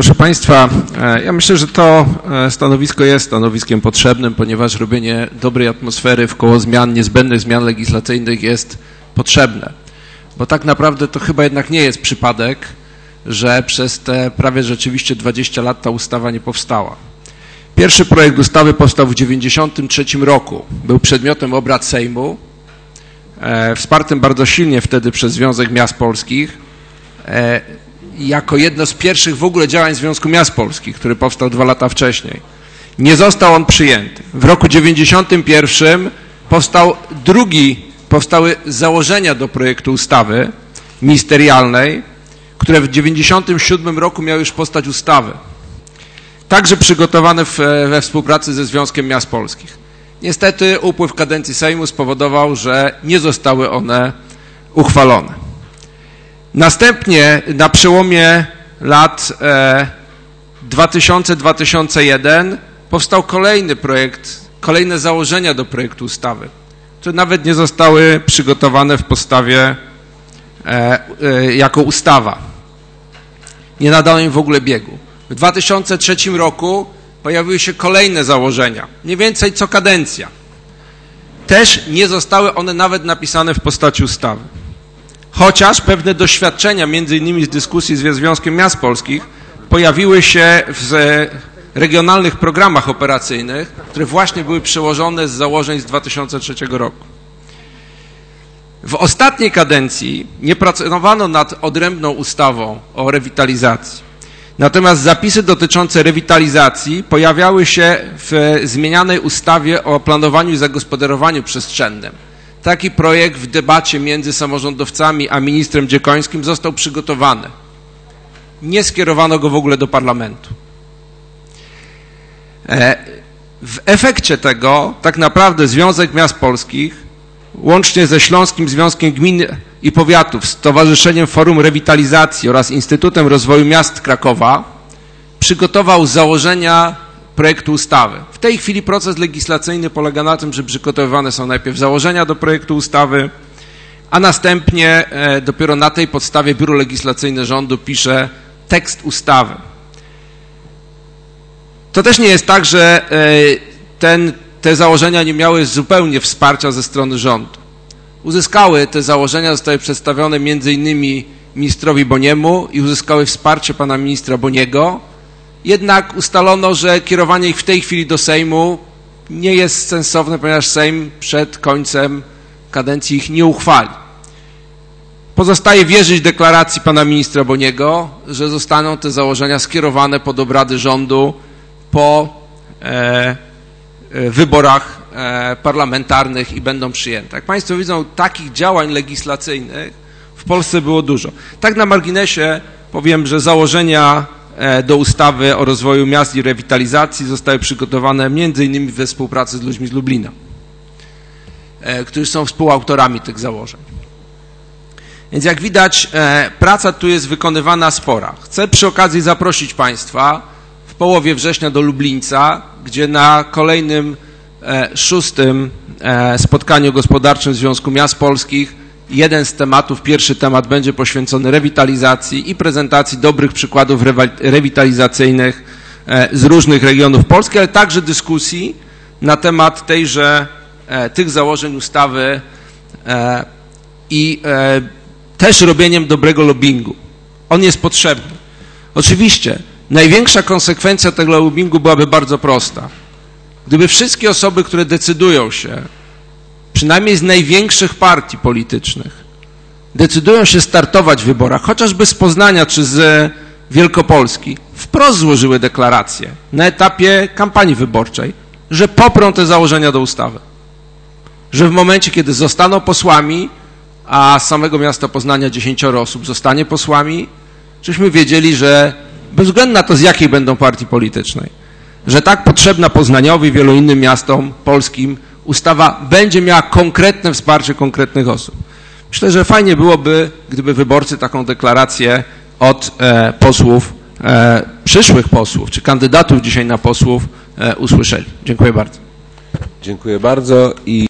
Proszę Państwa, ja myślę, że to stanowisko jest stanowiskiem potrzebnym, ponieważ robienie dobrej atmosfery wkoło zmian, niezbędnych zmian legislacyjnych jest potrzebne. Bo tak naprawdę to chyba jednak nie jest przypadek, że przez te prawie rzeczywiście 20 lat ta ustawa nie powstała. Pierwszy projekt ustawy powstał w 1993 roku. Był przedmiotem obrad Sejmu, wspartym bardzo silnie wtedy przez Związek Miast Polskich, jako jedno z pierwszych w ogóle działań Związku Miast Polskich, który powstał 2 lata wcześniej. Nie został on przyjęty. W roku 1991 powstały założenia do projektu ustawy ministerialnej, które w 1997 roku miały już postać ustawy. Także przygotowane we współpracy ze Związkiem Miast Polskich. Niestety upływ kadencji Sejmu spowodował, że nie zostały one uchwalone. Następnie na przełomie lat 2000-2001 powstał kolejny projekt, kolejne założenia do projektu ustawy, które nawet nie zostały przygotowane w podstawie jako ustawa. Nie nadano im w ogóle biegu. W 2003 roku pojawiły się kolejne założenia, mniej więcej co kadencja. Też nie zostały one nawet napisane w postaci ustawy. Chociaż pewne doświadczenia, między innymi z dyskusji ze Związkiem Miast Polskich, pojawiły się w regionalnych programach operacyjnych, które właśnie były przełożone z założeń z 2003 roku. W ostatniej kadencji nie pracowano nad odrębną ustawą o rewitalizacji. Natomiast zapisy dotyczące rewitalizacji pojawiały się w zmienianej ustawie o planowaniu i zagospodarowaniu przestrzennym. Taki projekt w debacie między samorządowcami a ministrem Dziekońskim został przygotowany. Nie skierowano go w ogóle do parlamentu. W efekcie tego tak naprawdę Związek Miast Polskich, łącznie ze Śląskim Związkiem Gmin i Powiatów, Stowarzyszeniem Forum Rewitalizacji oraz Instytutem Rozwoju Miast Krakowa, przygotował założenia projektu ustawy. W tej chwili proces legislacyjny polega na tym, że przygotowywane są najpierw założenia do projektu ustawy, a następnie dopiero na tej podstawie Biuro Legislacyjne Rządu pisze tekst ustawy. To też nie jest tak, że te założenia nie miały zupełnie wsparcia ze strony rządu. Uzyskały te założenia, zostały przedstawione między innymi ministrowi Boniemu i uzyskały wsparcie pana ministra Boniego. Jednak ustalono, że kierowanie ich w tej chwili do Sejmu nie jest sensowne, ponieważ Sejm przed końcem kadencji ich nie uchwali. Pozostaje wierzyć deklaracji pana ministra Boniego, że zostaną te założenia skierowane pod obrady rządu po wyborach parlamentarnych i będą przyjęte. Jak Państwo widzą, takich działań legislacyjnych w Polsce było dużo. Tak na marginesie powiem, że założenia do ustawy o rozwoju miast i rewitalizacji zostały przygotowane m.in. we współpracy z ludźmi z Lublina, którzy są współautorami tych założeń. Więc jak widać, praca tu jest wykonywana spora. Chcę przy okazji zaprosić Państwa w połowie września do Lublińca, gdzie na kolejnym 6. spotkaniu gospodarczym Związku Miast Polskich jeden z tematów, pierwszy temat będzie poświęcony rewitalizacji i prezentacji dobrych przykładów rewitalizacyjnych z różnych regionów Polski, ale także dyskusji na temat tych założeń ustawy i też robieniem dobrego lobbingu. On jest potrzebny. Oczywiście największa konsekwencja tego lobbingu byłaby bardzo prosta. Gdyby wszystkie osoby, które decydują się, przynajmniej z największych partii politycznych, decydują się startować w wyborach, chociażby z Poznania czy z Wielkopolski, wprost złożyły deklarację na etapie kampanii wyborczej, że poprą te założenia do ustawy. Że w momencie, kiedy zostaną posłami, a z samego miasta Poznania 10 osób zostanie posłami, żeśmy wiedzieli, że bez względu na to, z jakiej będą partii politycznej, że tak potrzebna Poznaniowi i wielu innym miastom polskim ustawa będzie miała konkretne wsparcie konkretnych osób. Myślę, że fajnie byłoby, gdyby wyborcy taką deklarację od posłów, przyszłych posłów, czy kandydatów dzisiaj na posłów usłyszeli. Dziękuję bardzo. Dziękuję bardzo.